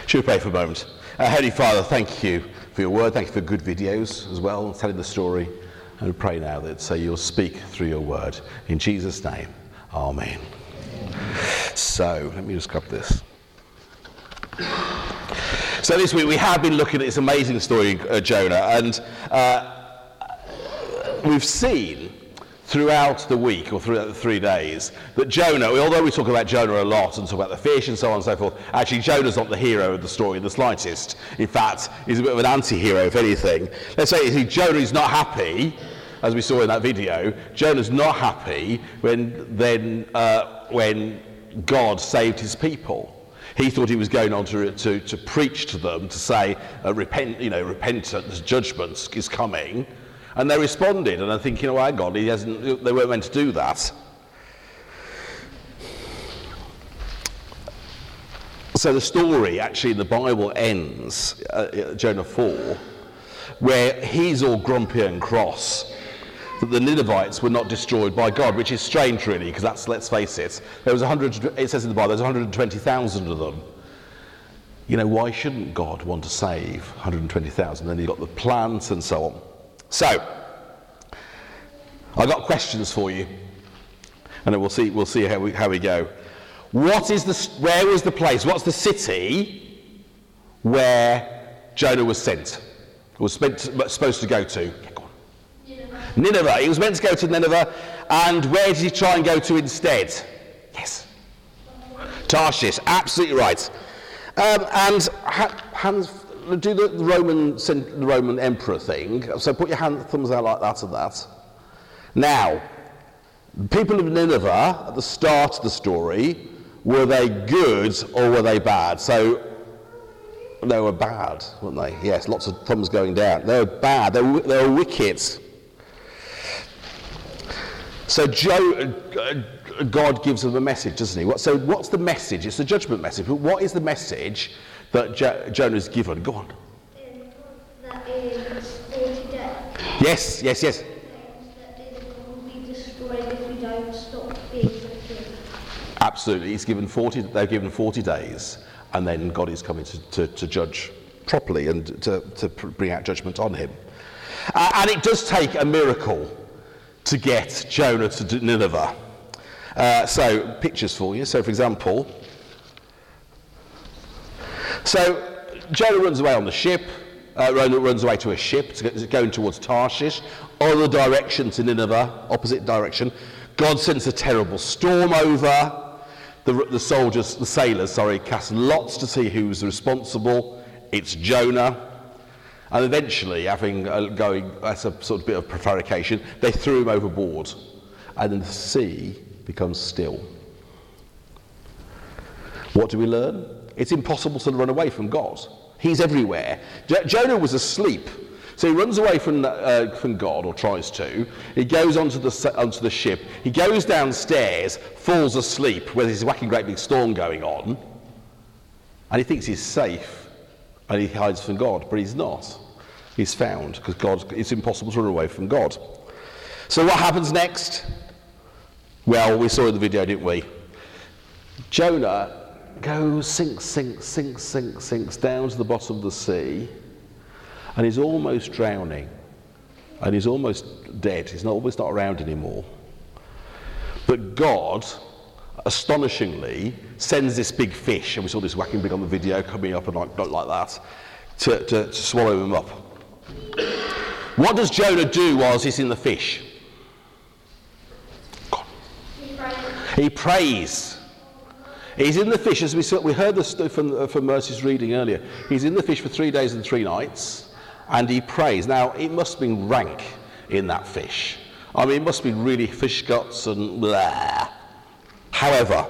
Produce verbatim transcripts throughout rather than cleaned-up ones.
Should we pray for a moment? Uh, Heavenly Father, thank you for your word. Thank you for good videos as well, telling the story. And we pray now that so you'll speak through your word. In Jesus' name, amen. So, let me just grab this. So this week we have been looking at this amazing story of Jonah, and uh, we've seen throughout the week, or throughout the three days, that Jonah, although we talk about Jonah a lot and talk about the fish and so on and so forth, actually Jonah's not the hero of the story in the slightest. In fact, he's a bit of an anti-hero, if anything. Let's say see, Jonah is not happy, as we saw in that video. Jonah's not happy when then uh, when God saved his people. He thought he was going on to, to, to preach to them, to say, uh, repent, you know, repentance, judgment is coming. And they responded, and I'm thinking, oh, hang on, he hasn't, they weren't meant to do that. So the story, actually, in the Bible ends, uh, Jonah four, where he's all grumpy and cross, that the Ninevites were not destroyed by God, which is strange, really, because that's, let's face it, there was one hundred, it says in the Bible, there's one hundred twenty thousand of them. You know, why shouldn't God want to save one hundred twenty thousand? Then you've got the plants and so on. So, I've got questions for you, and then we'll see, we'll see how we, how we go. What is the, where was the place, what's the city where Jonah was sent, was supposed to go to? Yeah, go on. Nineveh. Nineveh. He was meant to go to Nineveh, and where did he try and go to instead? Yes. Tarshish, absolutely right. Um, and Hans, do the Roman, the Roman emperor thing. So put your hand, thumbs out like that and that. Now, the people of Nineveh, at the start of the story, were they good or were they bad? So, they were bad, weren't they? Yes, lots of thumbs going down. They were bad, they were, they were wicked. So Joe, uh, God gives them a message, doesn't he? What, so what's the message? It's the judgment message. But what is the message that jo- Jonah's given? Go on. That is forty days. Yes, yes, yes. That Nineveh will be destroyed if we don't stop being wicked. Absolutely. He's given forty. They're given forty days, and then God is coming to, to, to judge properly and to, to bring out judgment on him. Uh, and it does take a miracle to get Jonah to Nineveh. Uh, so, pictures for you. So, for example, so Jonah runs away on the ship, uh, runs away to a ship to, going towards Tarshish, other direction to Nineveh, opposite direction. God sends a terrible storm over. The, the soldiers, the sailors, sorry, cast lots to see who's responsible. It's Jonah. And eventually, having uh, going, that's a sort of bit of prevarication, they threw him overboard. And then the sea becomes still. What do we learn? It's impossible to run away from God. He's everywhere. Jo- Jonah was asleep. So he runs away from, uh, from God, or tries to. He goes onto the, onto the ship. He goes downstairs, falls asleep, where there's a whacking great big storm going on. And he thinks he's safe. And he hides from God, but he's not. He's found, because God, it's impossible to run away from God. So what happens next? Well, we saw in the video, didn't we? Jonah goes, sinks, sinks, sinks, sinks, sinks down to the bottom of the sea, and he's almost drowning, and he's almost dead. He's not almost not around anymore. But God, astonishingly, sends this big fish, and we saw this whacking big on the video coming up and like, like that, to, to, to swallow him up. What does Jonah do whilst he's in the fish? He prays. He's in the fish, as we saw, we heard this from, from Mercy's reading earlier. He's in the fish for three days and three nights, and he prays. Now, it must have been rank in that fish. I mean, it must be really fish guts and blah. However,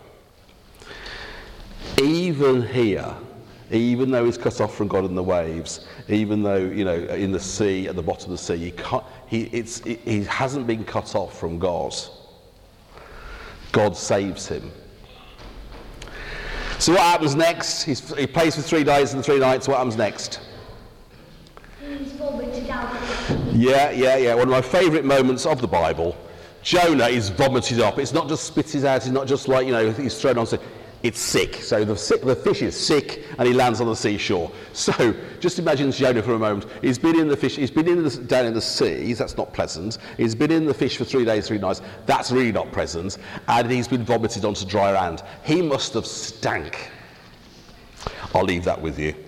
even here, even though he's cut off from God in the waves, even though, you know, in the sea, at the bottom of the sea, he, can't, he, it's, he hasn't been cut off from God. God saves him. So what happens next? He's, he prays for three days and three nights. What happens next? He's vomited out. Yeah, yeah, yeah. One of my favourite moments of the Bible. Jonah is vomited up. It's not just spitted out. It's not just like, you know, he's thrown on. It's sick. So the, sick, the fish is sick, and he lands on the seashore. So just imagine Jonah for a moment. He's been in the fish. He's been in the, down in the seas. That's not pleasant. He's been in the fish for three days, three nights. That's really not pleasant. And he's been vomited onto dry land. He must have stank. I'll leave that with you.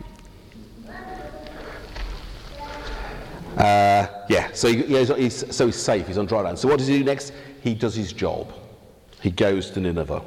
Uh, yeah. So he, he's, he's, so he's safe. He's on dry land. So what does he do next? He does his job. He goes to Nineveh.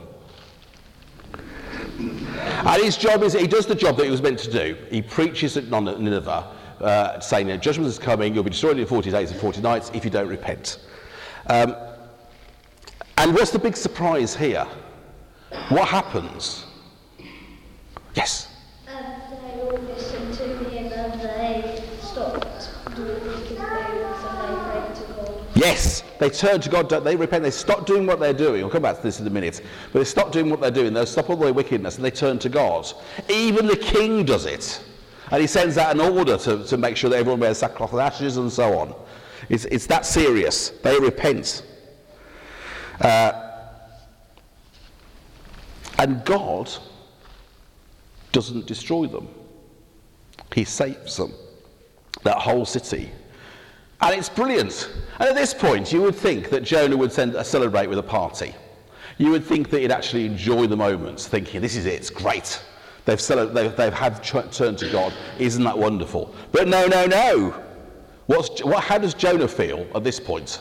And his job is, he does the job that he was meant to do. He preaches at Nineveh, uh, saying, judgment is coming, you'll be destroyed in forty days and forty nights if you don't repent. Um, and what's the big surprise here? What happens? Yes? And they all listened to him and they stopped doing wicked things and they prayed to God. Yes, they turn to God, they repent, they stop doing what they're doing. I'll come back to this in a minute. But they stop doing what they're doing, they stop all their wickedness and they turn to God. Even the king does it. And he sends out an order to, to make sure that everyone wears sackcloth and ashes and so on. It's, it's that serious. They repent. Uh, and God doesn't destroy them. He saves them. That whole city. And it's brilliant. And at this point, you would think that Jonah would send, uh, celebrate with a party. You would think that he'd actually enjoy the moment, thinking, this is it, it's great. They've, cele- they've, they've had ch- turned to God. Isn't that wonderful? But no, no, no. What's, what, how does Jonah feel at this point?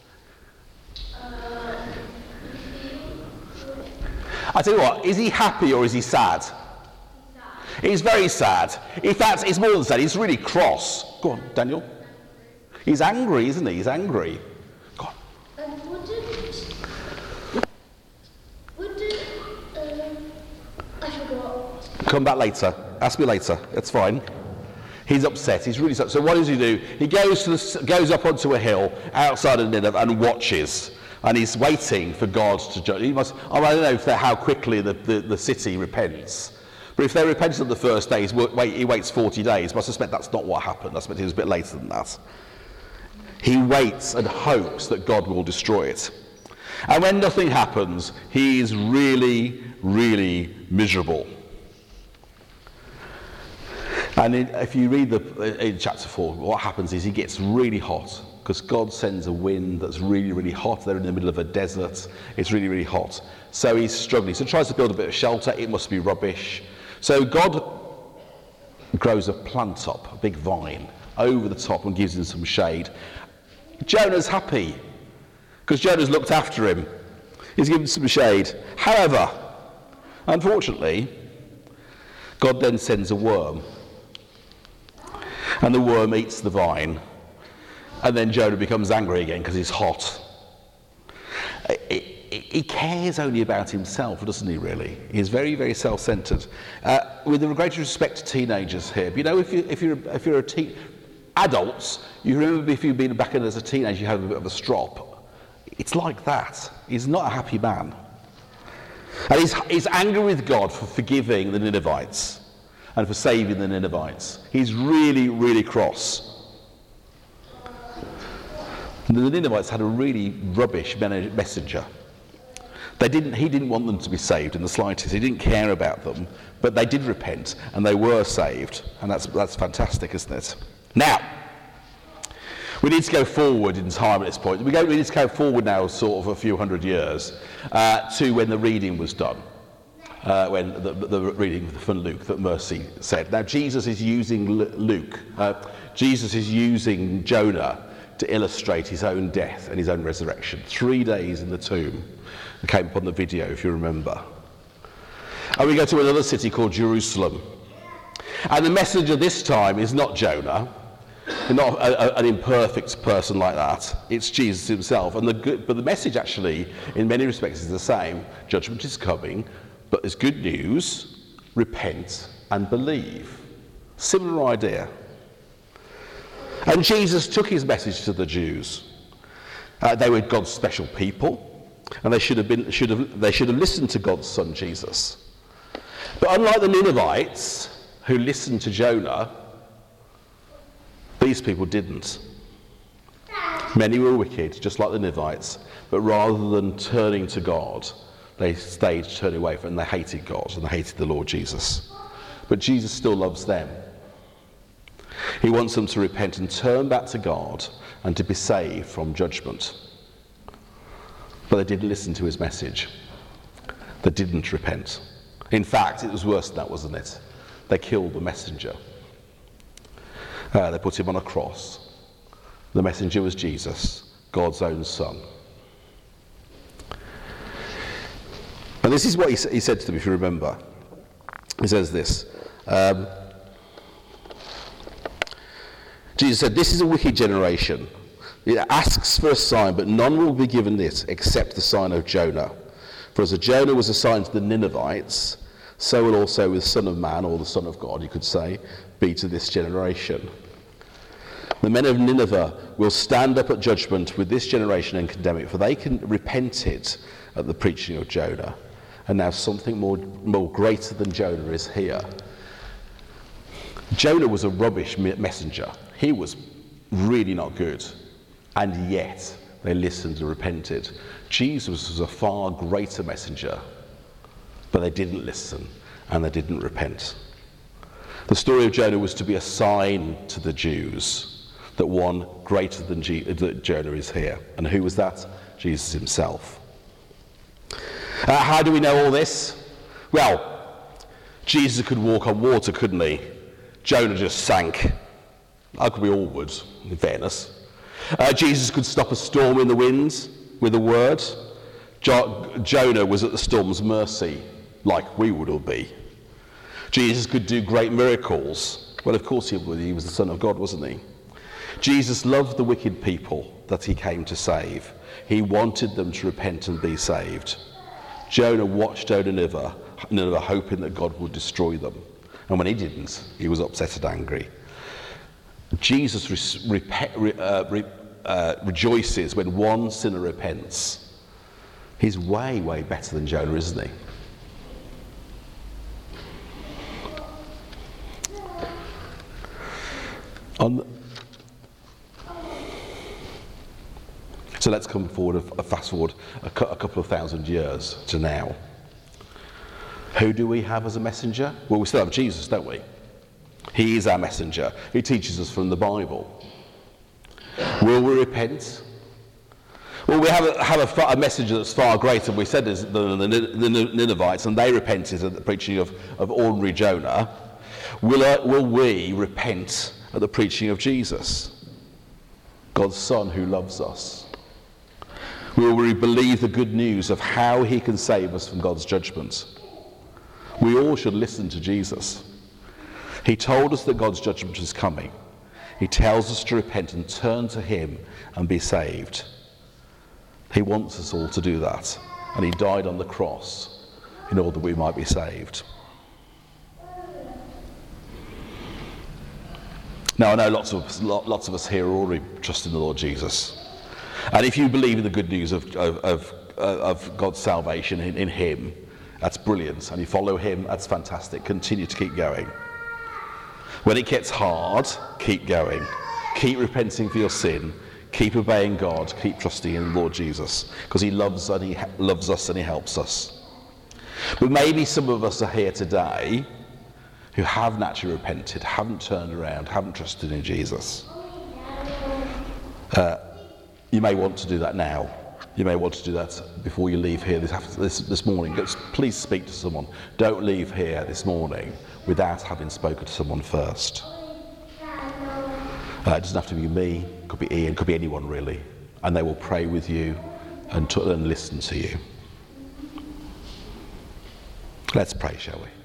I tell you what, is he happy or is he sad? He's very sad. In fact, it's more than sad, he's really cross. Go on, Daniel. He's angry, isn't he? He's angry. Go on. And wouldn't, wouldn't, um, I forgot. Come back later. Ask me later. That's fine. He's upset. He's really upset. So what does he do? He goes to the, goes up onto a hill outside of Nineveh and watches. And he's waiting for God to judge. He must. I don't know if how quickly the, the, the city repents. But if they repent on the first day, wait, he waits forty days. But I suspect that's not what happened. I suspect it was a bit later than that. He waits and hopes that God will destroy it. And when nothing happens, he is really, really miserable. And in, if you read the, in chapter four, what happens is he gets really hot because God sends a wind that's really, really hot. They're in the middle of a desert. It's really, really hot. So he's struggling. So he tries to build a bit of shelter. It must be rubbish. So God grows a plant up, a big vine, over the top and gives him some shade. Jonah's happy because Jonah's looked after him. He's given some shade. However, unfortunately, God then sends a worm. And the worm eats the vine. And then Jonah becomes angry again because he's hot. He cares only about himself, doesn't he, really? He's very, very self-centered. Uh, with the greatest respect to teenagers here, but you know, if, you, if, you're, if you're a teen... Adults, you remember if you've been back in as a teenager, you have a bit of a strop. It's like that. He's not a happy man. And he's, he's angry with God for forgiving the Ninevites and for saving the Ninevites. He's really, really cross. The Ninevites had a really rubbish messenger. They didn't, he didn't want them to be saved in the slightest. He didn't care about them, but they did repent and they were saved. And that's, that's fantastic, isn't it? Now, we need to go forward in time at this point. We, go, we need to go forward now sort of a few hundred years uh, to when the reading was done, uh, when the, the reading from Luke that Mercy said. Now, Jesus is using Luke, uh, Jesus is using Jonah to illustrate his own death and his own resurrection. Three days in the tomb. It came up on the video, if you remember. And we go to another city called Jerusalem. And the messenger this time is not Jonah, not a, a, an imperfect person like that. It's Jesus himself. And the good, but the message actually, in many respects, is the same. Judgment is coming, but there's good news. Repent and believe. Similar idea. And Jesus took his message to the Jews. Uh, they were God's special people, and they should have been, should have, they should have listened to God's Son Jesus. But unlike the Ninevites, who listened to Jonah, these people didn't. Many were wicked, just like the Ninevites, but rather than turning to God, they stayed turning away from, and they hated God and they hated the Lord Jesus. But Jesus still loves them. He wants them to repent and turn back to God and to be saved from judgment. But they didn't listen to his message. They didn't repent. In fact, it was worse than that, wasn't it? They killed the messenger. Uh, they put him on a cross. The messenger was Jesus, God's own son. And this is what he, he said to them, if you remember. He says this. Um, Jesus said, "This is a wicked generation. It asks for a sign, but none will be given it except the sign of Jonah. For as a Jonah was assigned to the Ninevites, so will also the Son of Man, or the Son of God, you could say, be to this generation. The men of Nineveh will stand up at judgment with this generation and condemn it, for they can repented at the preaching of Jonah. And now something more, more greater than Jonah is here." Jonah was a rubbish messenger. He was really not good. And yet they listened and repented. Jesus was a far greater messenger, but they didn't listen and they didn't repent. The story of Jonah was to be a sign to the Jews that one greater than G- that Jonah is here. And who was that? Jesus himself. Uh, how do we know all this? Well, Jesus could walk on water, couldn't he? Jonah just sank. How could we all would, in fairness. Uh, Jesus could stop a storm in the winds with a word. Jo- Jonah was at the storm's mercy, like we would all be. Jesus could do great miracles. Well, of course he would. He was the Son of God, wasn't he? Jesus loved the wicked people that he came to save. He wanted them to repent and be saved. Jonah watched over Nineveh, Nineveh hoping that God would destroy them. And when he didn't, he was upset and angry. Jesus re- re- uh, re- uh, rejoices when one sinner repents. He's way, way better than Jonah, isn't he? On, so let's come forward, a fast forward a, cu- a couple of thousand years to now. Who do we have as a messenger? Well, we still have Jesus, don't we? He is our messenger. He teaches us from the Bible. Will we repent? Well, we have a, have a, a messenger that's far greater, we said, than the, the, the Ninevites, and they repented at the preaching of, of ordinary Jonah. Will, uh, will we repent at the preaching of Jesus, God's Son who loves us? Will we believe the good news of how he can save us from God's judgment? We all should listen to Jesus. He told us that God's judgment is coming. He tells us to repent and turn to him and be saved. He wants us all to do that. And he died on the cross in order that we might be saved. Now, I know lots of us, lots of us here are already trusting the Lord Jesus. And if you believe in the good news of, of, of, of God's salvation in, in him, that's brilliant. And you follow him, that's fantastic. Continue to keep going. When it gets hard, keep going. Keep repenting for your sin. Keep obeying God. Keep trusting in the Lord Jesus, because he loves and he loves us and he helps us. But maybe some of us are here today who haven't actually repented, haven't turned around, haven't trusted in Jesus. Uh, you may want to do that now. You may want to do that before you leave here this, this, this morning. Please speak to someone. Don't leave here this morning without having spoken to someone first. Uh, it doesn't have to be me, it could be Ian, it could be anyone really. And they will pray with you and, to, and listen to you. Let's pray, shall we?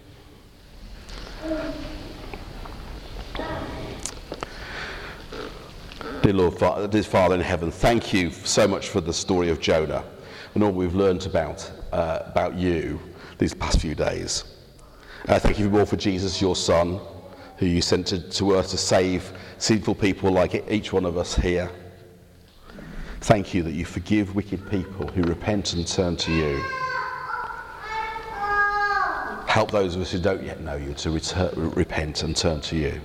Dear Lord, Father, dear Father in heaven, thank you so much for the story of Jonah and all we've learned about uh, about you these past few days. Uh, thank you more for Jesus, your Son, who you sent to, to earth to save sinful people like each one of us here. Thank you that you forgive wicked people who repent and turn to you. Help those of us who don't yet know you to return, repent and turn to you.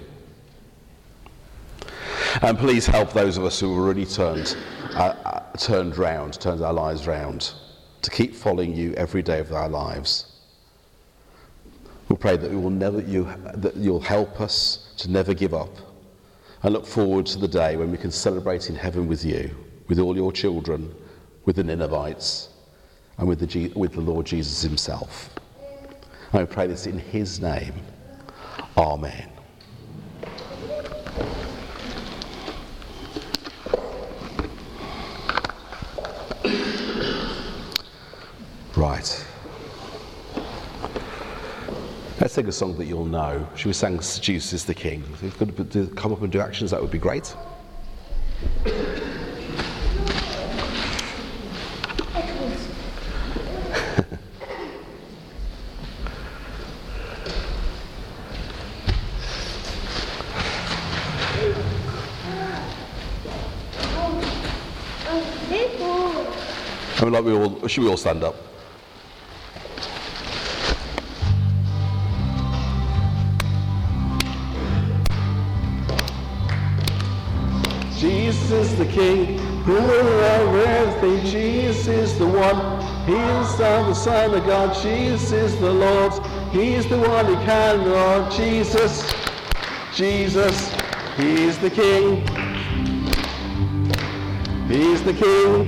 And please help those of us who have already turned, uh, turned round, turned our lives round, to keep following you every day of our lives. We pray that we will never, you, that you'll help us to never give up. I look forward to the day when we can celebrate in heaven with you, with all your children, with the Ninevites, and with the, with the Lord Jesus himself. And we pray this in his name. Amen. Right. Let's sing a song that you'll know. Should we sing Jesus is the King? If you could come up and do actions, that would be great. I mean, like we all, should we all stand up? Jesus is the King, ruler over everything. Jesus is the one. He is the Son of God. Jesus is the Lord. He is the one who can, Lord. Jesus, Jesus, he is the King. He is the King.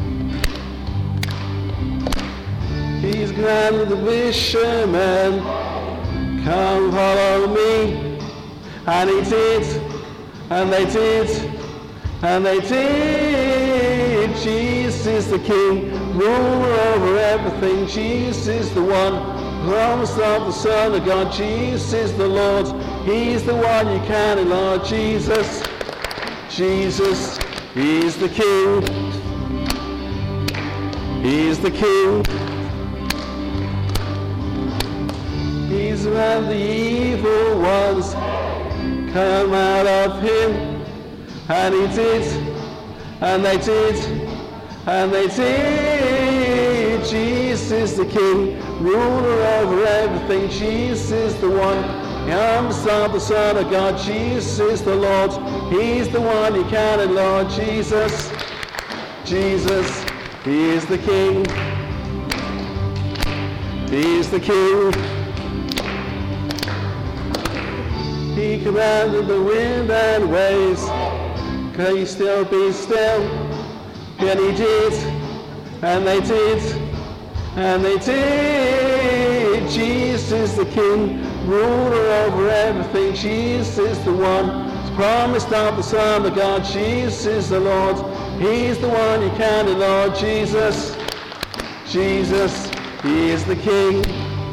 He's commanded the fishermen, come follow me. And he did, and they did. And they did. Jesus is the King, ruler over everything. Jesus is the one, promised of the Son of God. Jesus is the Lord. He's the one you can, Lord. Jesus, Jesus, he's the King. He's the King. He's when the evil ones come out of him. And he did, and they did, and they did. Jesus is the King, ruler over everything. Jesus is the one, promised of the Son of God. Jesus is the Lord. He's the one you can, and Lord. Jesus, Jesus, he is the King. He is the King. He commanded the wind and waves, can you still be still? And he did, and they did, and they did. Jesus is the King, ruler over everything. Jesus is the one, promised of the Son of God. Jesus is the Lord. He's the one you can, the Lord. Jesus, Jesus, he is the King.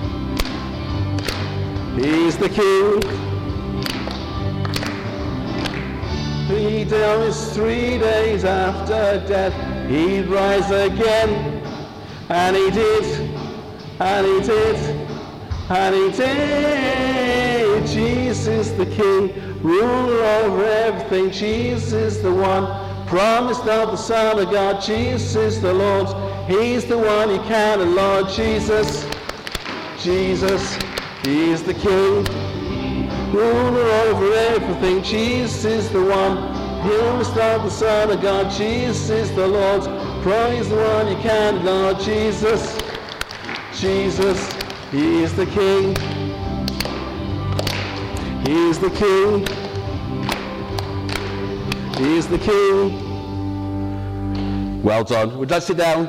He is the King. He dies three days after death, he'd rise again. And he did, and he did, and he did. Jesus is the King, ruler over everything. Jesus is the one, promised of the Son of God. Jesus is the Lord. He's the one you can, and Lord. Jesus, Jesus, he is the King, ruler over everything. Jesus is the one, promised of the Son of God. Jesus is the Lord. Praise the one you can, Lord. Jesus, Jesus, he is the King. He is the King. He is the King. Well done. Would you like to sit down?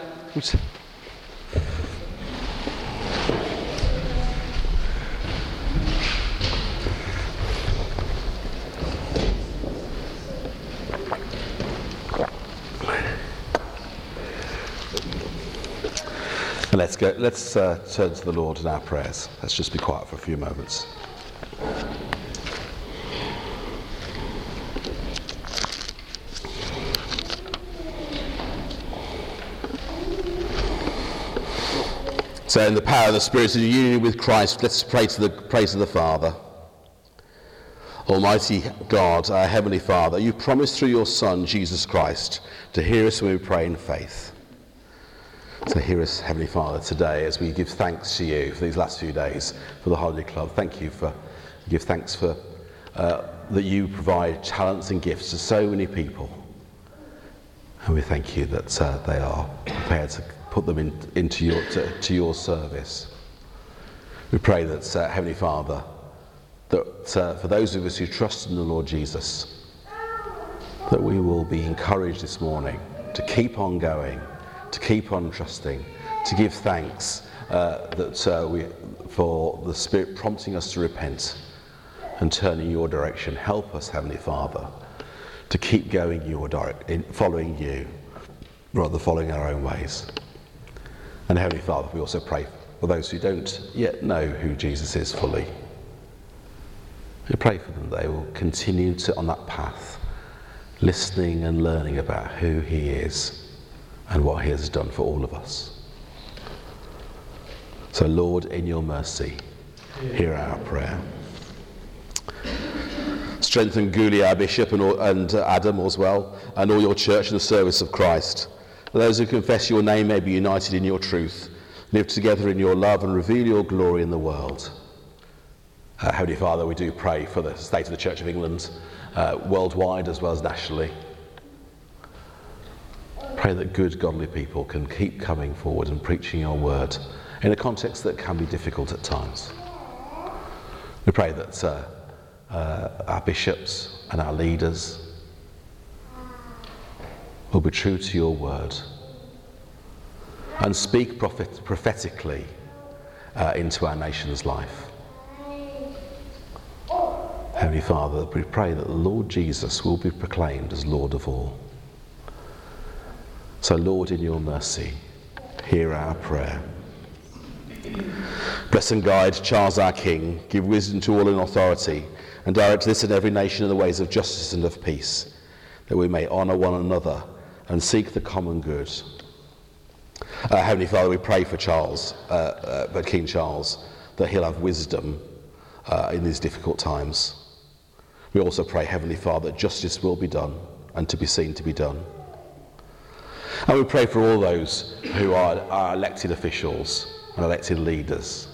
And let's go. Let's uh, turn to the Lord in our prayers. Let's just be quiet for a few moments. So, in the power of the Spirit, in union with Christ, let's pray to the pray to the Father. Almighty God, our Heavenly Father, you promised through your Son, Jesus Christ, to hear us when we pray in faith. So hear us, Heavenly Father, today as we give thanks to you for these last few days for the Holiday Club. Thank you for, give thanks for uh, that you provide talents and gifts to so many people. And we thank you that uh, they are prepared to put them in, into your, to, to your service. We pray that, uh, Heavenly Father, that uh, for those of us who trust in the Lord Jesus, that we will be encouraged this morning to keep on going, to keep on trusting, to give thanks uh, that uh, we, for the Spirit prompting us to repent and turn in your direction. Help us, Heavenly Father, to keep going your direct, in following you, rather than following our own ways. And Heavenly Father, we also pray for those who don't yet know who Jesus is fully. We pray for them that they will continue to on that path, listening and learning about who he is and what he has done for all of us. So Lord, in your mercy, hear our prayer. Strengthen Guli, our bishop, and, all, and uh, Adam as well, and all your church in the service of Christ. Those who confess your name may be united in your truth, live together in your love, and reveal your glory in the world. Uh, Heavenly Father, we do pray for the state of the Church of England, uh, worldwide as well as nationally. Pray that good, godly people can keep coming forward and preaching your word in a context that can be difficult at times. We pray that uh, uh, our bishops and our leaders will be true to your word and speak prophet- prophetically uh, into our nation's life. Heavenly Father, we pray that the Lord Jesus will be proclaimed as Lord of all. So Lord, in your mercy, hear our prayer. Bless and guide Charles our King, give wisdom to all in authority, and direct this and every nation in the ways of justice and of peace, that we may honour one another and seek the common good. Uh, Heavenly Father, we pray for Charles, uh, uh, but King Charles, that he'll have wisdom uh, in these difficult times. We also pray, Heavenly Father, that justice will be done and to be seen to be done. And we pray for all those who are, are elected officials and elected leaders,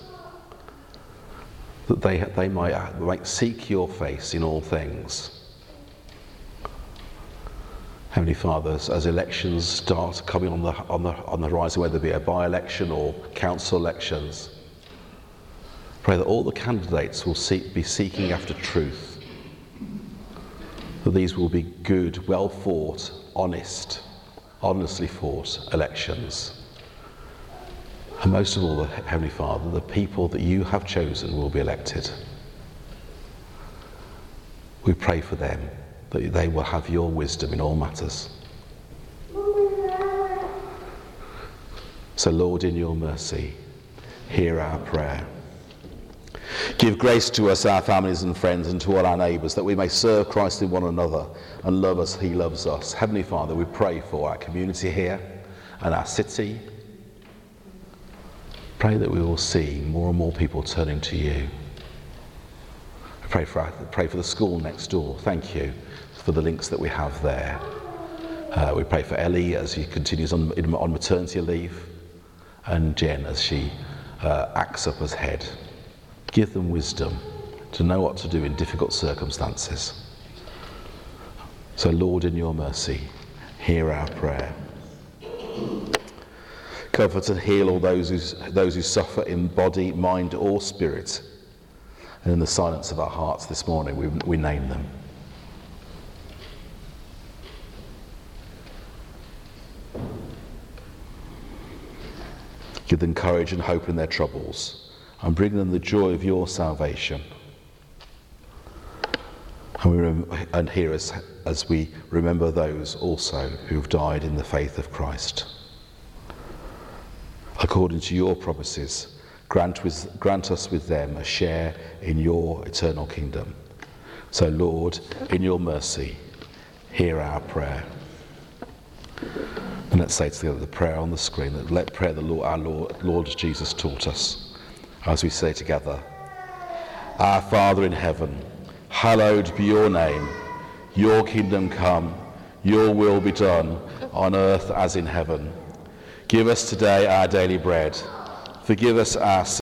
that they, they might, might seek your face in all things. Heavenly Father, as, as elections start coming on the, on, the, on the horizon, whether it be a by-election or council elections, pray that all the candidates will seek, be seeking after truth, that these will be good, well fought, honest, honestly fought elections. And most of all, Heavenly Father, the people that you have chosen will be elected. We pray for them, that they will have your wisdom in all matters. So Lord, in your mercy, hear our prayer. Give grace to us, our families and friends, and to all our neighbours, that we may serve Christ in one another and love as he loves us. Heavenly Father, we pray for our community here and our city. Pray that we will see more and more people turning to you. We pray for, our, pray for the school next door. Thank you for the links that we have there. Uh, we pray for Ellie as she continues on, on maternity leave, and Jen as she uh, acts up as head. Give them wisdom to know what to do in difficult circumstances. So Lord, in your mercy, hear our prayer. Comfort and heal all those who, those who suffer in body, mind or spirit. And in the silence of our hearts this morning, we, we name them. Give them courage and hope in their troubles, and bring them the joy of your salvation. And, we rem- and hear us as we remember those also who've died in the faith of Christ. According to your promises, grant, with, grant us with them a share in your eternal kingdom. So Lord, in your mercy, hear our prayer. And let's say together the prayer on the screen, that let prayer the Lord, our Lord, Lord Jesus taught us. As we say together, Our Father in heaven, hallowed be your name. Your kingdom come, your will be done, on earth as in heaven. Give us today our daily bread. Forgive us our sins.